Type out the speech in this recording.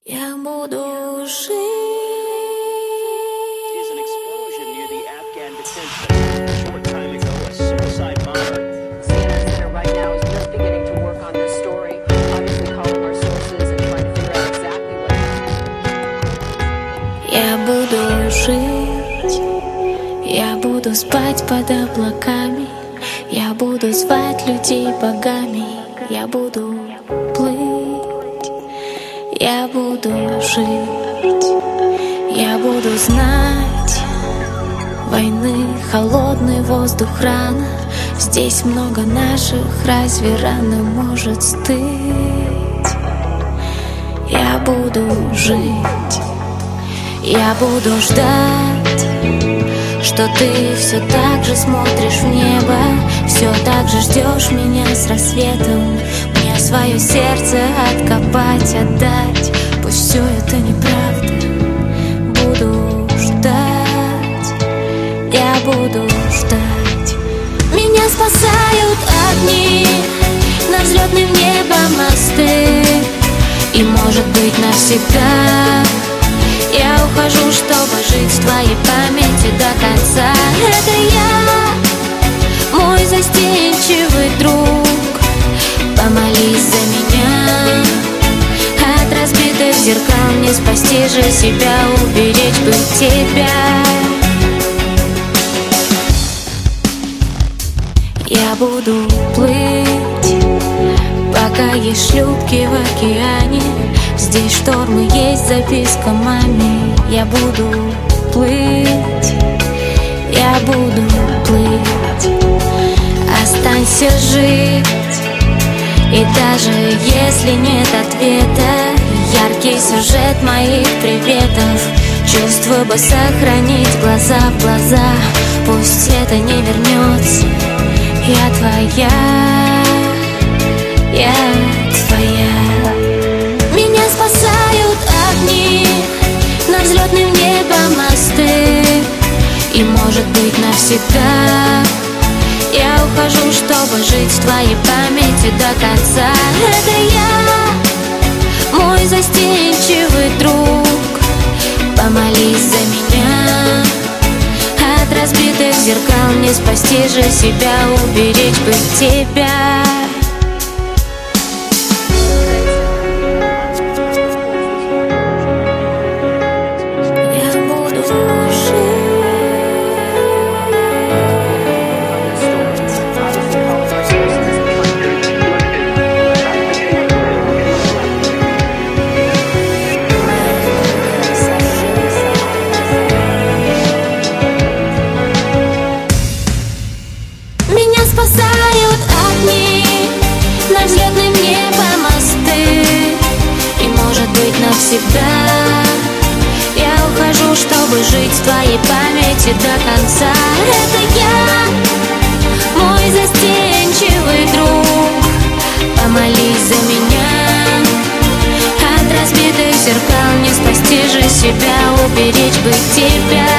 Я буду жить. Is an explosion near the Afghan detention. A short time ago, a suicide bomber. CNN Center right now is just beginning to work on this story, obviously calling our sources and trying to figure out exactly what happened. Я буду жить. Я буду спать под облаками. Я буду звать людей богами. Я буду плыть. Я буду жить. Я буду знать войны, холодный воздух, рана. Здесь много наших, разве рана может стыть? Я буду жить. Я буду ждать, что ты все так же смотришь в небо, все так же ждешь меня с рассветом. Мне свое сердце откопать, отдать. Пусть все это неправда. Буду ждать. Я буду ждать. Меня спасают огни, на взлетные в небо мосты. И может быть навсегда я ухожу, чтобы жить в твоей памяти до конца. Это я, мой застенчивый друг. Помолись за меня. От разбитых зеркал не спасти же себя, уберечь бы тебя. Я буду плыть, пока есть шлюпки в океане. Здесь штормы, есть записка маме. Я буду плыть, я буду плыть. Останься жить. И даже если нет ответа, яркий сюжет моих приветов, чувство бы сохранить глаза в глаза. Пусть это не вернется. Я твоя, я твоя. Меня спасают огни, на взлетные в небо мосты. И может быть навсегда я ухожу, чтобы жить в твоей памяти до конца. Это я, мой застенчивый друг. Помолись за меня. От разбитых зеркал не спасти же себя, уберечь бы тебя. Спасают огни, на взлетные в небо мосты. И может быть навсегда я ухожу, чтобы жить в твоей памяти до конца. Это я, мой застенчивый друг. Помолись за меня. От разбитых зеркал не спасти же себя, уберечь бы тебя.